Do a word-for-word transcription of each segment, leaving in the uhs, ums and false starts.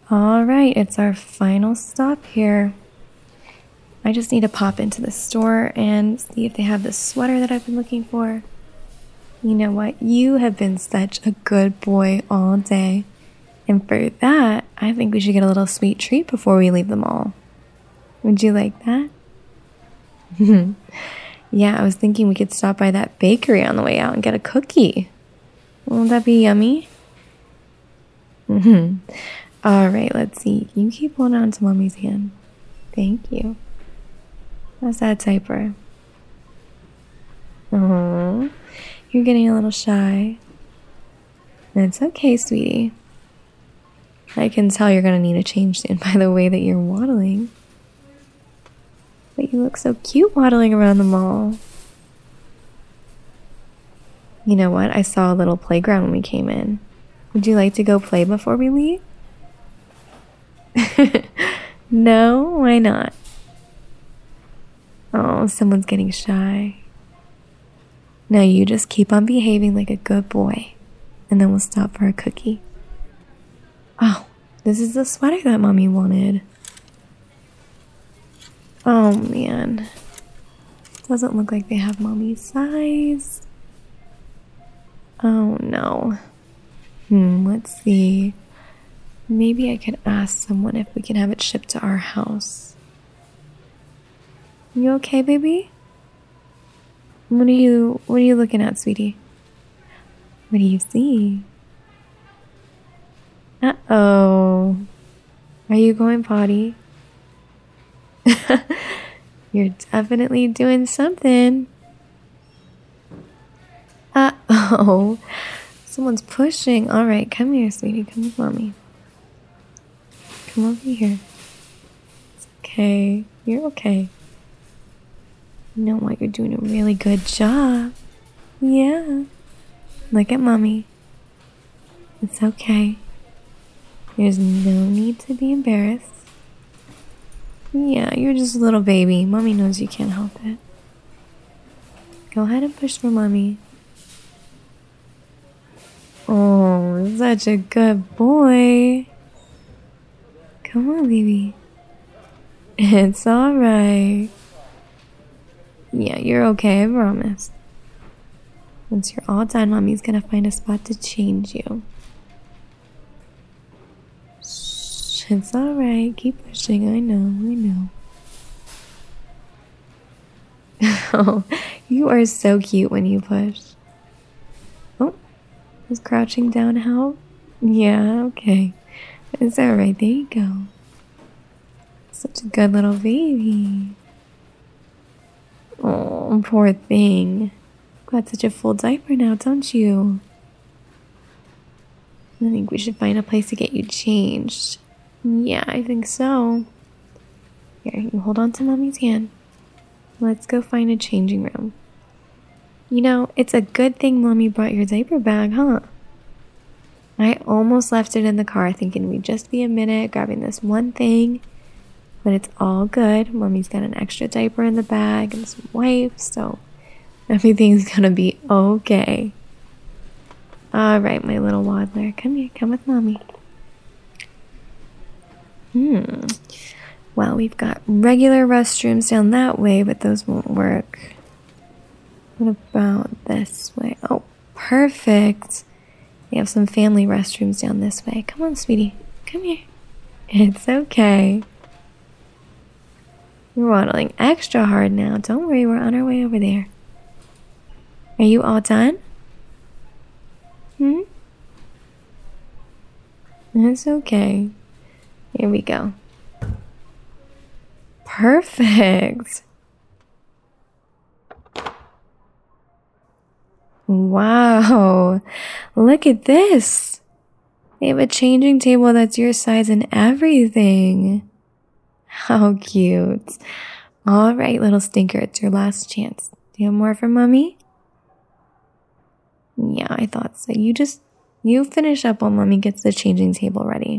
All right, it's our final stop here. I just need to pop into the store and see if they have the sweater that I've been looking for. You know what? You have been such a good boy all day. And for that, I think we should get a little sweet treat before we leave the mall. Would you like that? Yeah, I was thinking we could stop by that bakery on the way out and get a cookie. Won't that be yummy? Mm-hmm. All right, let's see. You keep holding on to Mommy's hand. Thank you. How's that diaper? Oh, you're getting a little shy. It's okay, sweetie. I can tell you're gonna need a change soon by the way that you're waddling. But you look so cute waddling around the mall. You know what? I saw a little playground when we came in. Would you like to go play before we leave? No? Why not? Oh, someone's getting shy. Now you just keep on behaving like a good boy, and then we'll stop for a cookie. Oh, this is the sweater that Mommy wanted. Oh, man. Doesn't look like they have Mommy's size. Oh, no. Hmm, let's see. Maybe I could ask someone if we can have it shipped to our house. You okay, baby? What are you, what are you looking at, sweetie? What do you see? Uh-oh. Are you going potty? You're definitely doing something. Uh-oh. Someone's pushing. All right, come here, sweetie. Come with Mommy. Come over here. It's okay. You're okay. You know what? You're doing a really good job. Yeah. Look at Mommy. It's okay. There's no need to be embarrassed. Yeah, you're just a little baby. Mommy knows you can't help it. Go ahead and push for Mommy. Oh, such a good boy. Come on, baby. It's alright. Yeah, you're okay, I promise. Once you're all done, Mommy's gonna find a spot to change you. Shh, it's alright. Keep pushing. I know, I know. Oh, you are so cute when you push. Oh, is crouching down help? Yeah, okay. It's alright. There you go. Such a good little baby. Oh, poor thing. Got such a full diaper now, don't you? I think we should find a place to get you changed. Yeah, I think so. Here, you hold on to Mommy's hand. Let's go find a changing room. You know, it's a good thing Mommy brought your diaper bag, huh? I almost left it in the car thinking we'd just be a minute grabbing this one thing. But it's all good. Mommy's got an extra diaper in the bag and some wipes, so everything's gonna be okay. Alright, my little waddler. Come here, come with Mommy. Hmm. Well, we've got regular restrooms down that way, but those won't work. What about this way? Oh, perfect. We have some family restrooms down this way. Come on, sweetie. Come here. It's okay. You're waddling extra hard now. Don't worry, we're on our way over there. Are you all done? Hmm? It's okay. Here we go. Perfect. Wow. Look at this. They have a changing table that's your size and everything. How cute. All right, little stinker, it's your last chance. Do you have more for Mommy? Yeah, I thought so. You just, you finish up while Mommy gets the changing table ready.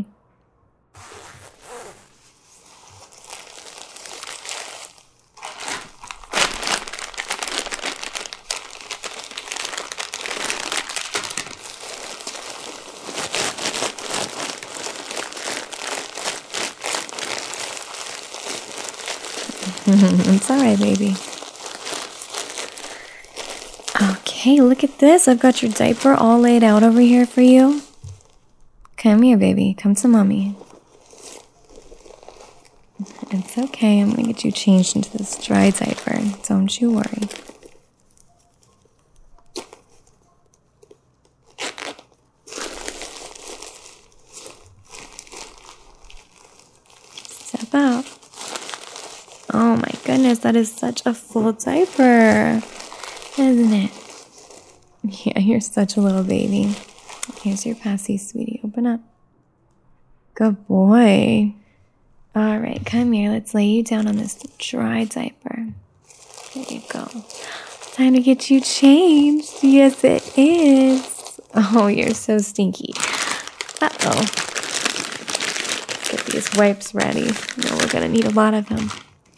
It's alright, baby. Okay, look at this. I've got your diaper all laid out over here for you. Come here, baby. Come to mommy. It's okay. I'm gonna get you changed into this dry diaper. Don't you worry. Step out. Oh my goodness, that is such a full diaper, isn't it? Yeah, you're such a little baby. Here's your passy, sweetie. Open up. Good boy. All right, come here. Let's lay you down on this dry diaper. There you go. Time to get you changed. Yes, it is. Oh, you're so stinky. Uh-oh. Let's get these wipes ready. No, we're going to need a lot of them.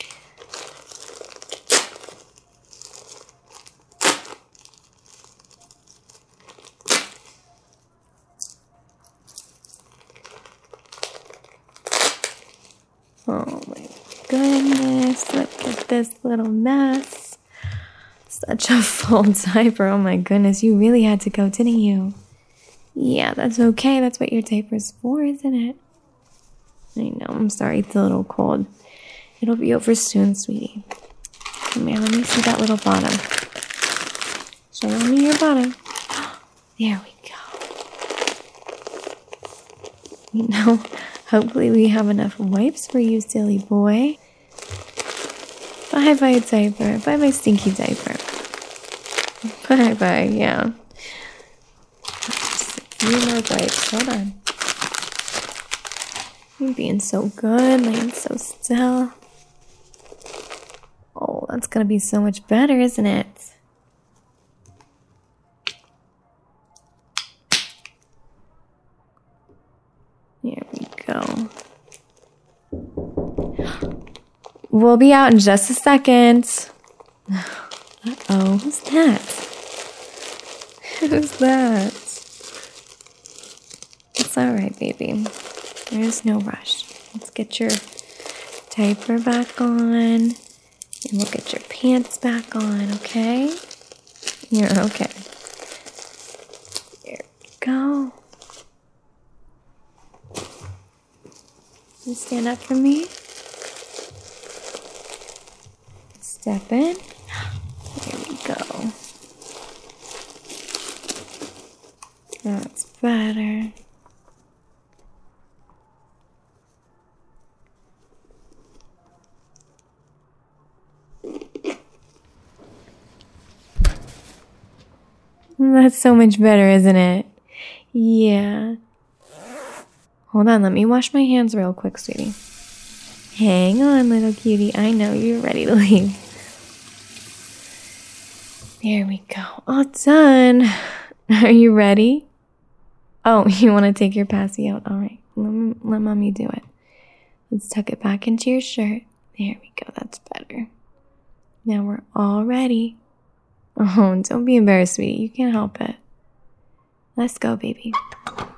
Oh my goodness, look at this little mess. Such a full diaper. Oh my goodness, you really had to go, didn't you? Yeah, that's okay. That's what your diaper's for, isn't it? I know, I'm sorry, it's a little cold. It'll be over soon, sweetie. Come here, let me see that little bottom. Show me your bottom. There we go. You know, hopefully we have enough wipes for you, silly boy. Bye-bye, diaper. Bye-bye, stinky diaper. Bye-bye, yeah. Just a few more wipes. Hold on. You're being so good, laying so still. Oh, that's gonna be so much better, isn't it? Here we go. We'll be out in just a second. Uh-oh, who's that? Who's that? It's alright, baby. There's no rush. Let's get your diaper back on. And we'll get your pants back on, okay? You're okay. Here we go. You stand up for me. Step in. There we go. That's better. That's so much better, isn't it? Yeah. Hold on, let me wash my hands real quick, sweetie. Hang on, little cutie. I know you're ready to leave. There we go. All done. Are you ready? Oh, you want to take your passy out? All right. Let, let mommy do it. Let's tuck it back into your shirt. There we go. That's better. Now we're all ready. Oh, don't be embarrassed, sweetie. You can't help it. Let's go, baby.